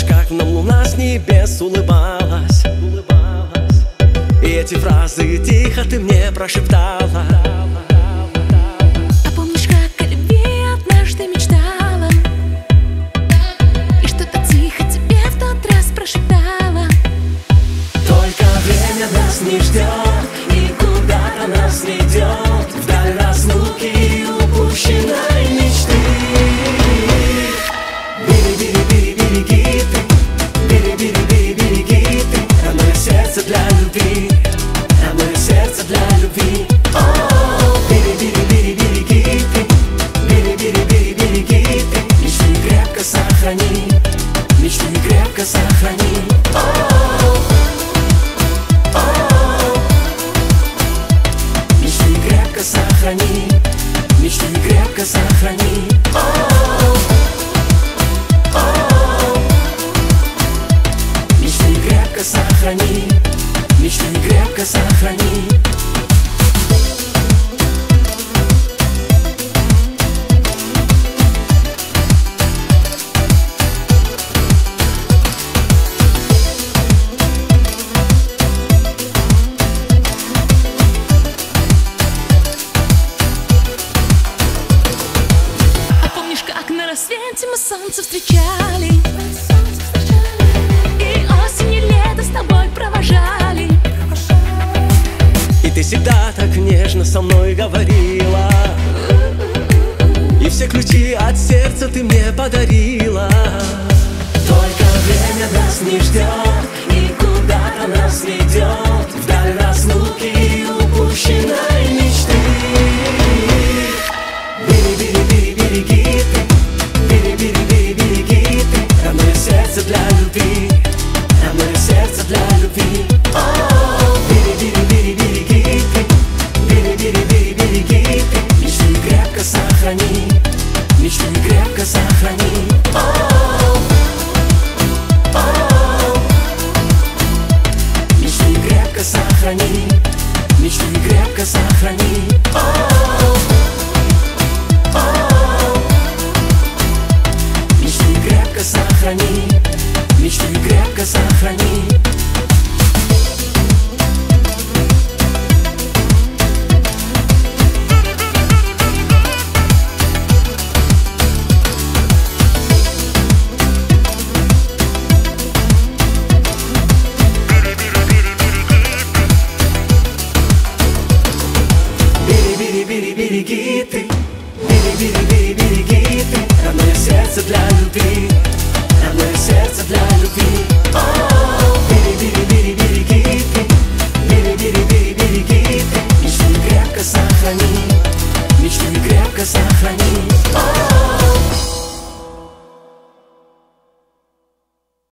как нам луна с небес улыбалась. И эти фразы тихо ты мне прошептала. А помнишь, как о любви однажды мечтала, и что-то тихо тебе в тот раз прошептала? Только время нас не ждет, и куда-то нас ведет, вдаль разлуки и упущенной мечты. Береги ты, береги ты, родное сердце для любви, родное сердце для любви. Береги ты, береги ты, мечты крепко сохрани, мечты крепко сохрани. Мечты крепко сохрани, мечты крепко сохрани. Мечты крепко сохрани, мечты крепко сохрани. На рассвете мы солнце встречали, и осень и лето с тобой провожали. И ты всегда так нежно со мной говорила, и все ключи от сердца ты мне подарила. Только время нас не ждет, и куда-то нас ведет, вдаль разлуки и упущенной мечты. Береги ты, береги ты, родное сердце для любви, родное сердце для любви. Береги ты, береги ты, мечты крепко сохрани, мечты крепко сохрани. Мечты крепко сохрани, мечты крепко сохрани. Мечты крепко сохрани, мечты крепко сохрани. Береги ты, береги ты, родное сердце для любви, родное сердце для любви.